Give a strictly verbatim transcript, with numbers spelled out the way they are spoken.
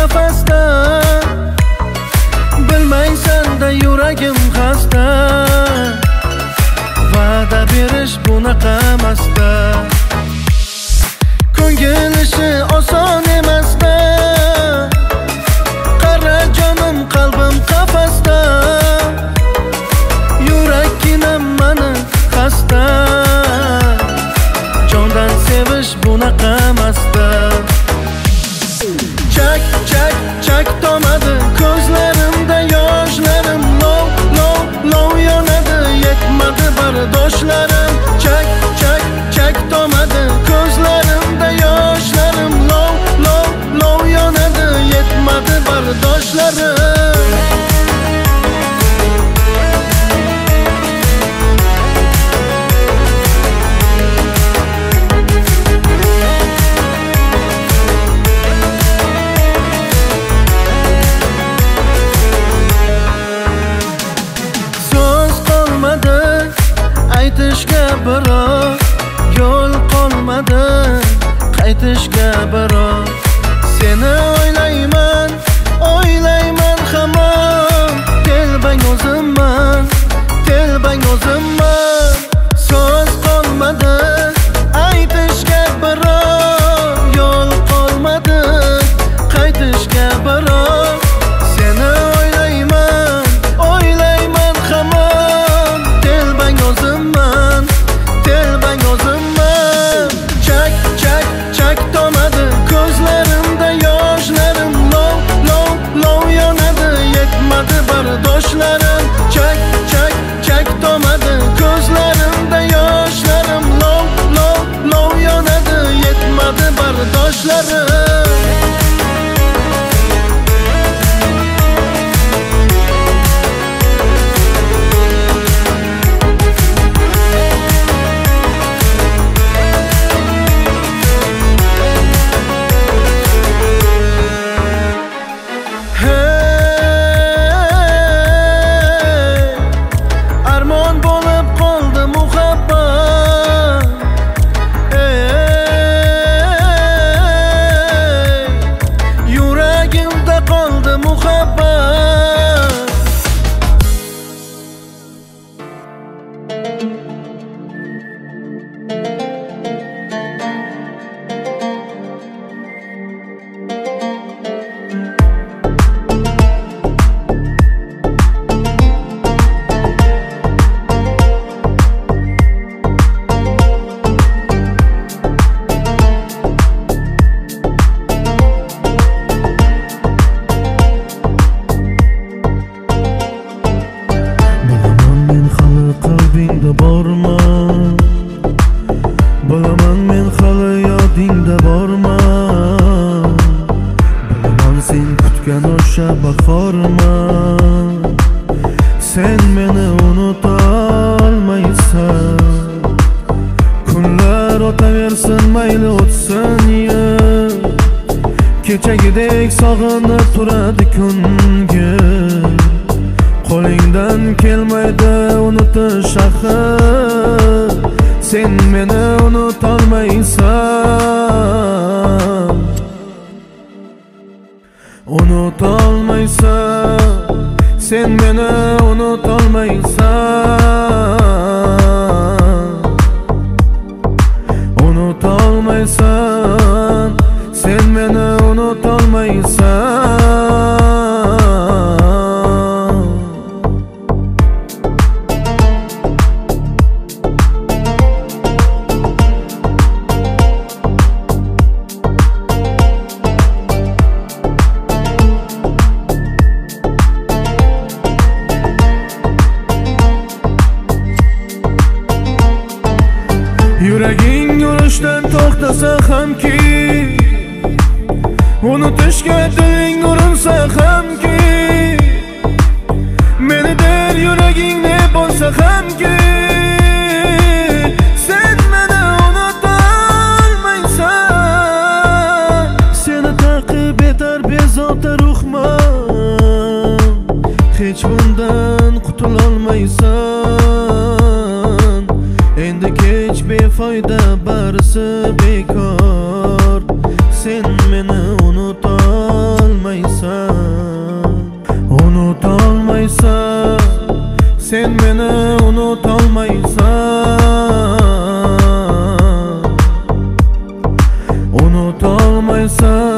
qafasda, bilmaysan-da yuragim xasta. Va'da berish bunaqa emasda, ko'ngil ishi oson emasda. Qara jonim, qalbim qafasda, yuraginam mani xasta. Jondan sevish bunaqa emasda. Chak chak chak tomadi ko'zlarimda yoshlarim, lov lov lov yonadi, yetmadi bardoshlarim. Chak chak chak tomadi ko'zlarimda yoshlarim, lov lov lov yonadi, yetmadi bardoshlarim. Aytishga biroq yo'l qolmadi, qaytishga biroq seni o'ylayman, o'ylayman hamon. Telbang o'zimman, telbang o'zimman. So'z qolmadi, aytishga biroq yo'l qolmadi, qaytishga biroq seni o'ylayman, o'ylayman hamon. Telbang o'zimman, telbang o'zimman. Chak chak chak tomadi ko'zlarimda yoshlarim, lov lov lov yonadi, yetmadi bardoshlarim. Chak chak chak tomadi ko'zlarimda yoshlarim, lov lov lov yonadi, yetmadi bardoshlarim. Bilaman men hali yodingda borma, bilaman sen kutgan o'sha bahorman. Sen meni unutolmaysan, kunlar o'taversin mayli o'tsin yil. Kechagidek sog'inib turadi ko'ngil, qo'lingdan kelmaydi unutish axir. Sen meni unutolmaysan, unutolmaysan. Sen meni unutolmaysan, unutolmaysan. Sen meni unutolmaysan. Yuraging urishdan to'xtasa hamki, unutishga diling urinsa hamki, meni der yuraging ne bo'lsa hamki, sen meni unutolmaysan. Seni taqib etar bezovta ruhman, hech bundan qutulolmaysan. Endi kech befoyda barisi bekor, sen meni unutolmaysan. unutolmaysan, unutolmaysan, sen meni unutolmaysan, unutolmaysan.